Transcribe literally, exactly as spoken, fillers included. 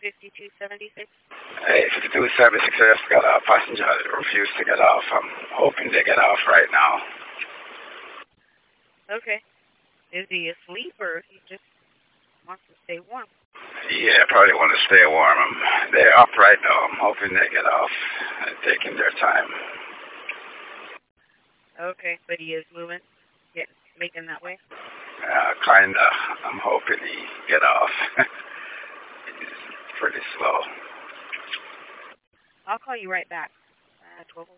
fifty-two seventy-six? Hey, fifty-two seventy-six, I just got a passenger that refused to get off. I'm hoping they get off right now. Okay. Is he asleep or he just wants to stay warm? Yeah, probably want to stay warm. I'm, they're up right now. I'm hoping they get off and taking their time. Okay, but he is moving, get, making that way? Uh, kinda. I'm hoping he get off. He's pretty slow. I'll call you right back. Uh, twelve